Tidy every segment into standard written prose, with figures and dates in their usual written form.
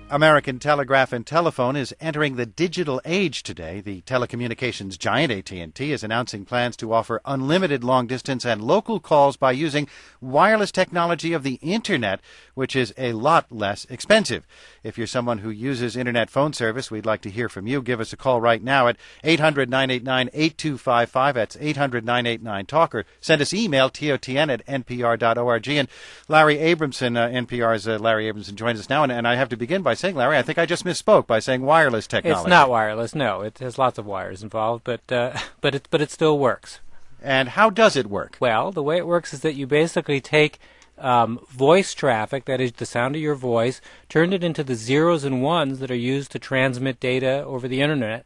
American Telegraph and Telephone is entering the digital age today. The telecommunications giant AT&T is announcing plans to offer unlimited long-distance and local calls by using wireless technology of the Internet, which is a lot less expensive. If you're someone who uses Internet phone service, we'd like to hear from you. Give us a call right now at 800-989-8255. That's 800-989-TALK, or send us email, totn@npr.org. And Larry Abramson, NPR's Larry Abramson, joins us now. And I have to begin by saying, Larry, I think I just misspoke by saying wireless technology. It's not wireless, no. It has lots of wires involved, but it still works. And how does it work? Well, the way it works is that you basically take voice traffic, that is the sound of your voice, turn it into the zeros and ones that are used to transmit data over the internet,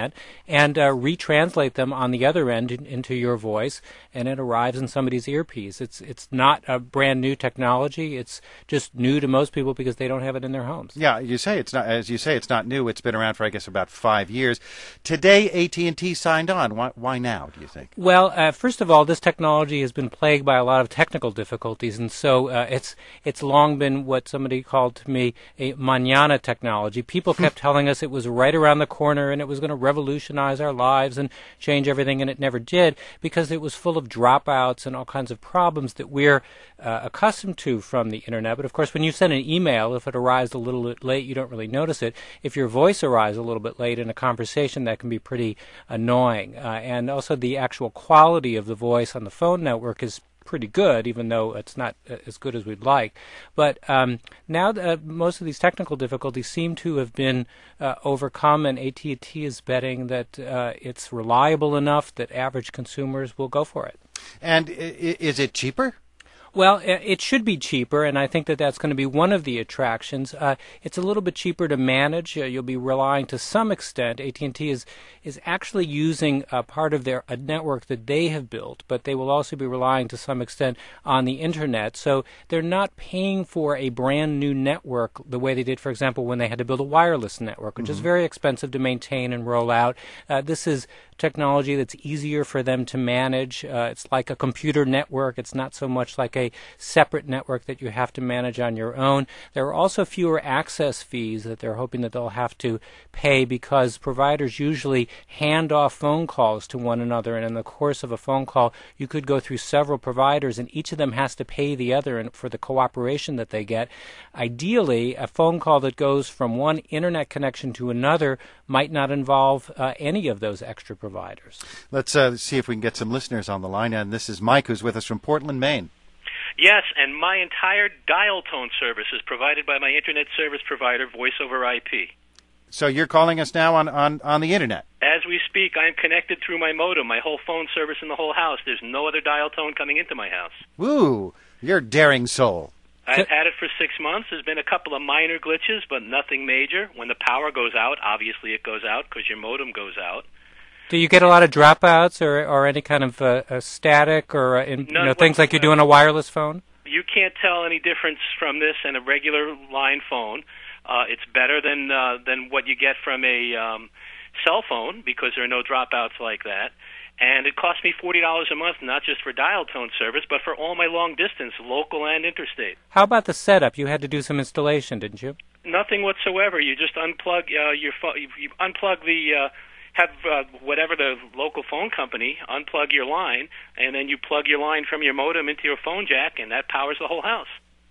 and retranslate them on the other end into your voice, and it arrives in somebody's earpiece. It's not a brand new technology. It's just new to most people because they don't have it in their homes. Yeah, you say it's not. As you say, it's not new. It's been around for, I guess, about 5 years. Today, AT&T signed on. Why now, do you think? Well, first of all, this technology has been plagued by a lot of technical difficulties, and so it's long been what somebody called to me a mañana technology. People kept telling us it was right around the corner and it was going to revolutionize our lives and change everything, and it never did because it was full of dropouts and all kinds of problems that we're accustomed to from the Internet. But, of course, when you send an email, if it arrives a little bit late, you don't really notice it. If your voice arrives a little bit late in a conversation, that can be pretty annoying. And also the actual quality of the voice on the phone network is pretty good, even though it's not as good as we'd like. But now most of these technical difficulties seem to have been overcome, and AT&T is betting that it's reliable enough that average consumers will go for it. And is it cheaper? Well, it should be cheaper, and I think that that's going to be one of the attractions. It's a little bit cheaper to manage. You'll be relying to some extent. AT&T is actually using part of their network that they have built, but they will also be relying to some extent on the Internet. So they're not paying for a brand new network the way they did, for example, when they had to build a wireless network, which is very expensive to maintain and roll out. This is technology that's easier for them to manage. It's like a computer network. It's not so much like a separate network that you have to manage on your own. There are also fewer access fees that they're hoping that they'll have to pay because providers usually hand off phone calls to one another, and in the course of a phone call you could go through several providers and each of them has to pay the other for the cooperation that they get. Ideally, a phone call that goes from one Internet connection to another might not involve any of those extra providers. Let's see if we can get some listeners on the line. And this is Mike, who's with us from Portland, Maine. Yes, and my entire dial tone service is provided by my Internet service provider, Voice over IP. So you're calling us now on the Internet? As we speak, I'm connected through my modem, my whole phone service in the whole house. There's no other dial tone coming into my house. Woo, you're a daring soul. I've had it for 6 months. There's been a couple of minor glitches, but nothing major. When the power goes out, obviously it goes out because your modem goes out. Do you get a lot of dropouts or any kind of static or things like you do on a wireless phone? You can't tell any difference from this and a regular line phone. It's better than what you get from a cell phone because there are no dropouts like that. And it costs me $40 a month, not just for dial tone service, but for all my long distance, local and interstate. How about the setup? You had to do some installation, didn't you? Nothing whatsoever. You just unplug your phone. You unplug the have whatever the local phone company unplug your line, and then you plug your line from your modem into your phone jack, and that powers the whole house.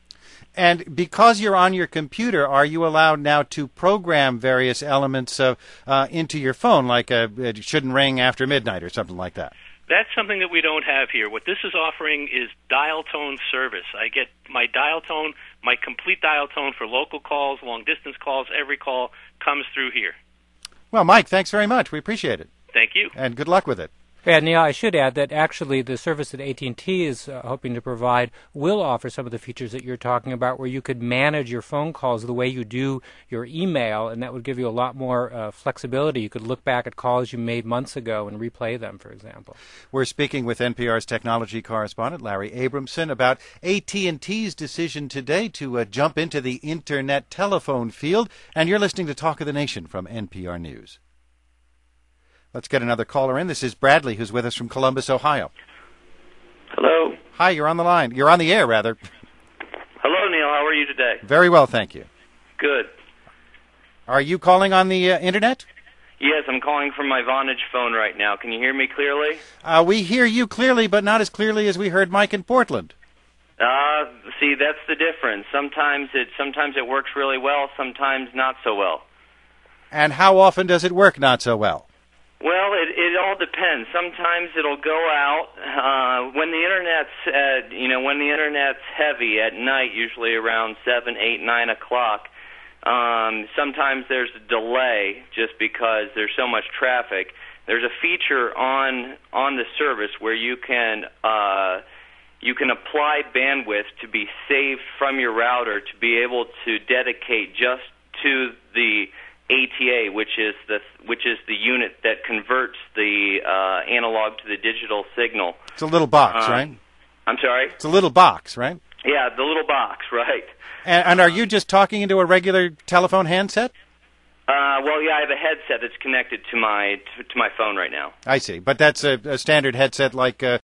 And because you're on your computer, are you allowed now to program various elements into your phone, like it shouldn't ring after midnight or something like that? That's something that we don't have here. What this is offering is dial tone service. I get my dial tone, my complete dial tone for local calls, long distance calls. Every call comes through here. Well, Mike, thanks very much. We appreciate it. Thank you. And good luck with it. Yeah, Neil, I should add that actually the service that AT&T is hoping to provide will offer some of the features that you're talking about, where you could manage your phone calls the way you do your email, and that would give you a lot more flexibility. You could look back at calls you made months ago and replay them, for example. We're speaking with NPR's technology correspondent, Larry Abramson, about AT&T's decision today to jump into the Internet telephone field, and you're listening to Talk of the Nation from NPR News. Let's get another caller in. This is Bradley, who's with us from Columbus, Ohio. Hello. Hi, you're on the line. You're on the air, rather. Hello, Neil. How are you today? Very well, thank you. Good. Are you calling on the Internet? Yes, I'm calling from my Vonage phone right now. Can you hear me clearly? We hear you clearly, but not as clearly as we heard Mike in Portland. See, that's the difference. Sometimes it works really well, sometimes not so well. And how often does it work not so well? Well, it all depends. Sometimes it'll go out when the internet's heavy at night, usually around 7, 8, 9 o'clock. Sometimes there's a delay just because there's so much traffic. There's a feature on the service where you can apply bandwidth to be saved from your router to be able to dedicate just to the ATA, which is the unit that converts the analog to the digital signal. It's a little box, right? I'm sorry? It's a little box, right? Yeah, the little box, right. And are you just talking into a regular telephone handset? Well, yeah, I have a headset that's connected to my phone right now. I see, but that's a standard headset like